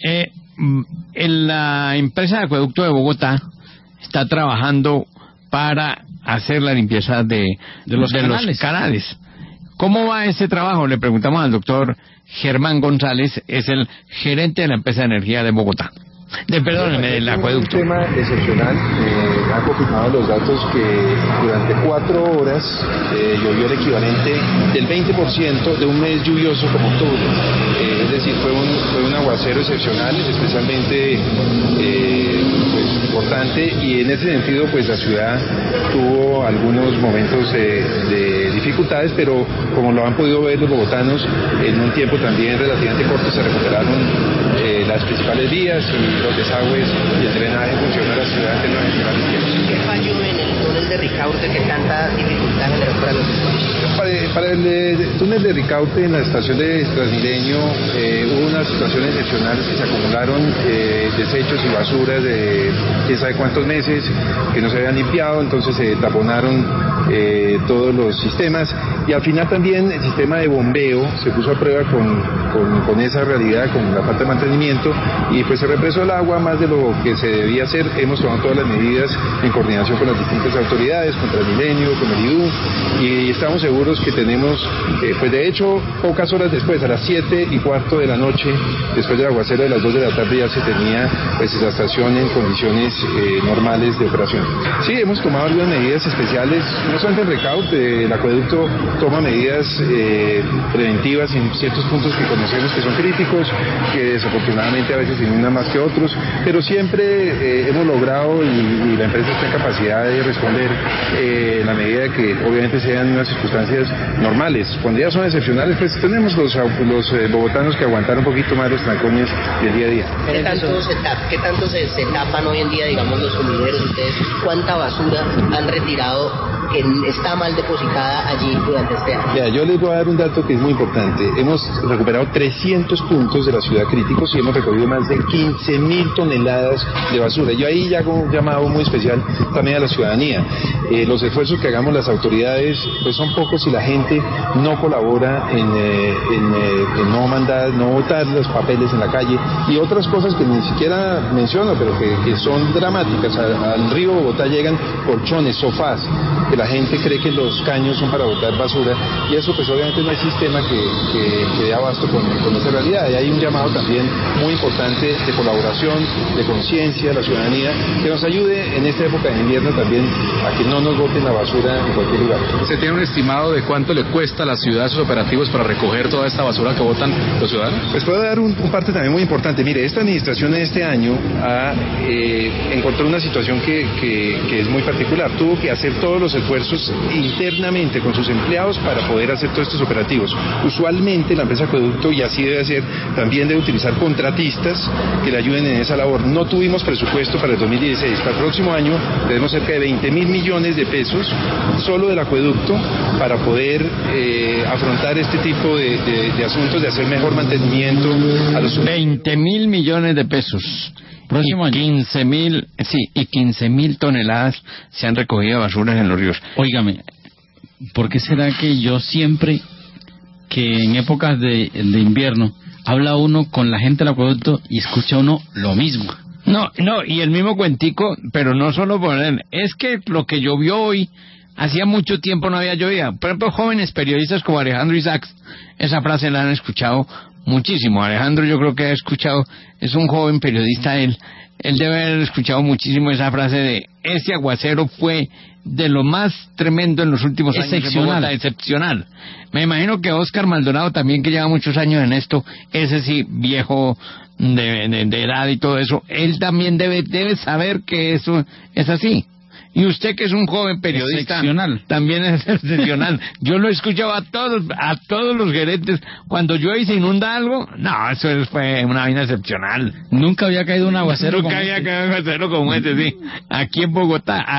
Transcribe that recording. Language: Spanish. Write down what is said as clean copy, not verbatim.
La empresa de acueducto de Bogotá está trabajando para hacer la limpieza de los canales. ¿Cómo va ese trabajo? Le preguntamos al doctor Germán González, es el gerente de la empresa de energía de Bogotá. Perdóneme, del acueducto. Un tema excepcional. Han confirmado los datos que durante 4 horas llovió el equivalente del 20% de un mes lluvioso como octubre. Es decir, fue un aguacero excepcional, especialmente pues, importante, y en ese sentido pues la ciudad tuvo algunos momentos de dificultades, pero como lo han podido ver los bogotanos, en un tiempo también relativamente corto se recuperaron las principales vías y los desagües y el drenaje funcionó en la ciudad en los principales tiempos. ¿Qué falló en el túnel de Ricaurte que tanta dificultad generó para los usuarios? Para el túnel de Ricaurte en la estación de Transmilenio hubo unas situaciones excepcionales que se acumularon, desechos y basuras de quién sabe cuántos meses que no se habían limpiado, entonces se taponaron todos los sistemas, y al final también el sistema de bombeo se puso a prueba con esa realidad, con la falta de mantenimiento, y pues se represó el agua más de lo que se debía hacer. Hemos tomado todas las medidas en coordinación con las distintas autoridades, con Transmilenio, con el IDU, y estamos seguros que tenemos, pues de hecho, pocas horas después, a las 7:15 de la noche, después del aguacero de las 2 de la tarde, ya se tenía pues la estación en condiciones normales de operación. Sí, hemos tomado algunas medidas especiales, no solamente en Ricaurte, el acueducto toma medidas preventivas en ciertos puntos que conocemos que son críticos, que desafortunadamente a veces se inundan más que otros, pero siempre hemos logrado, y la empresa está en capacidad de responder en la medida que obviamente sean unas circunstancias normales. Cuando ya son excepcionales, pues tenemos los bogotanos que aguantar un poquito más los trancones del día a día. ¿Qué tanto se tapan hoy en día, digamos, los sumideros? ¿Ustedes cuánta basura han retirado que está mal depositada allí durante este año? Ya, yo les voy a dar un dato que es muy importante. Hemos recuperado 300 puntos de la ciudad críticos y hemos recogido más de 15.000 toneladas de basura. Yo ahí ya hago un llamado muy especial también a la ciudadanía. Los esfuerzos que hagamos las autoridades pues son pocos si la gente no colabora en no botar los papeles en la calle y otras cosas que ni siquiera menciono, pero que son dramáticas. Al río Bogotá llegan colchones, sofás, que la gente cree que los caños son para botar basura, y eso pues obviamente no hay sistema que dé abasto con esa realidad. Y hay un llamado también muy importante de colaboración, de conciencia de la ciudadanía, que nos ayude en esta época de invierno también a que no nos boten la basura en cualquier lugar. ¿Se tiene un estimado de cuánto le cuesta a la ciudad sus operativos para recoger toda esta basura que botan los ciudadanos? Les puedo dar un parte también muy importante. Mire, esta administración en este año encontró una situación que es muy particular. Tuvo que hacer todos los esfuerzos internamente con sus empleados para poder hacer todos estos operativos. Usualmente la empresa Acueducto, y así debe ser, también debe utilizar contratistas que le ayuden en esa labor. No tuvimos presupuesto para el 2016. Para el próximo año tenemos cerca de 20.000 millones de pesos solo del acueducto para poder afrontar este tipo de asuntos, de hacer mejor mantenimiento a los... 20.000 millones de pesos. Próximo año. 15.000 toneladas se han recogido basuras en los ríos. Óigame, ¿por qué será que yo siempre que en épocas de invierno habla uno con la gente del acueducto y escucha uno lo mismo? No, y el mismo cuentico, pero no solo por él. Es que lo que llovió hoy, hacía mucho tiempo no había llovido. Por ejemplo, jóvenes periodistas como Alejandro Isaacs, esa frase la han escuchado muchísimo. Alejandro, yo creo que ha escuchado, es un joven periodista, él debe haber escuchado muchísimo esa frase de ese aguacero fue de lo más tremendo en los últimos años. Excepcional. Me imagino que Óscar Maldonado también, que lleva muchos años en esto, ese sí, viejo de edad y todo eso, él también debe saber que eso es así. Y usted, que es un joven periodista, también es excepcional. Yo lo he escuchado a todos los gerentes. Cuando llueve y se inunda algo, no, eso fue una vaina excepcional. Nunca había caído un aguacero como este, sí. Aquí en Bogotá.